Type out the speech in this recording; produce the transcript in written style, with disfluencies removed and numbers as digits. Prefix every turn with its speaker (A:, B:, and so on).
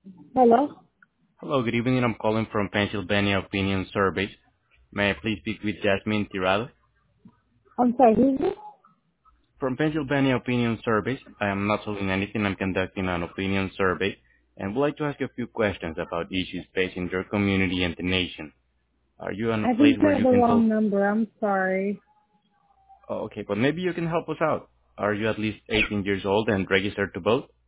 A: Hello?
B: Hello, good evening. I'm calling from Pennsylvania Opinion Surveys. May I please speak with Jasmine Tirado?
A: I'm sorry, who's this?
B: From Pennsylvania Opinion Surveys, I am not selling anything. I'm conducting an opinion survey and would like to ask you a few questions about issues facing your community and the nation. Are you in a
A: I
B: place
A: think you
B: where
A: have
B: you
A: the
B: can
A: wrong
B: talk?
A: number. I'm sorry.
B: Oh, okay, but maybe you can help us out. Are you at least 18 years old and registered to vote?